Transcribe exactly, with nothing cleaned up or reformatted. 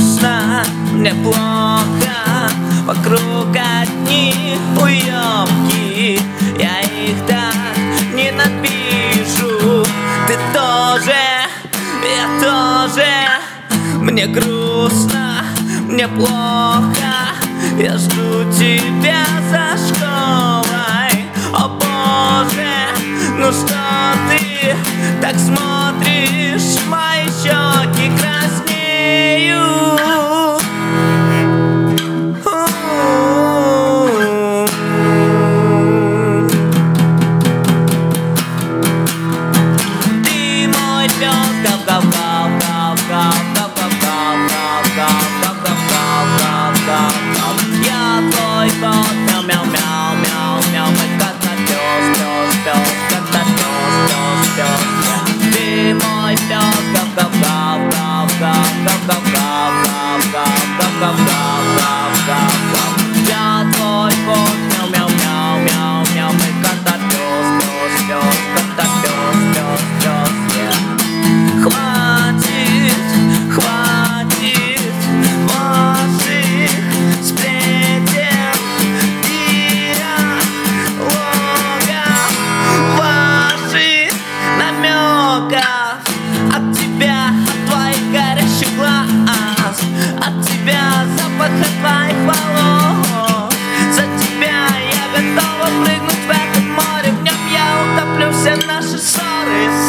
грустно, мне плохо, вокруг одни уёбки, я их так ненавижу. Ты тоже, я тоже, мне грустно, мне плохо, я жду тебя за школой. О боже, ну что ты так смотришь, мои щеки краснеют. Ты мой пес, гав-гав-гав-гав-гав-гав-гав-гав-гав-гав-гав-гав-гав-гав. Я твой кот, мяу-мяу-мяу-мяу-мяу, мы кота-пёс, пёс, пёс, кота-пёс, пёс, пёс. Ты мой пёс, гав-гав-гав-гав-гав-гав-гав-гав-гав-гав-гав-гав. Я твой кот, мяу-мяу-мяу-мяу-мяу, мы кота-пёс, пёс, пёс, кота-пёс, пёс, пёс. Хватит, хватит ваших сплетен и диалогов, ваших намеков. От тебя, от твоих горящих глаз, от тебя запах от твоих волос. За тебя я готова прыгнуть в это море, в нем я утоплю все наши ссоры.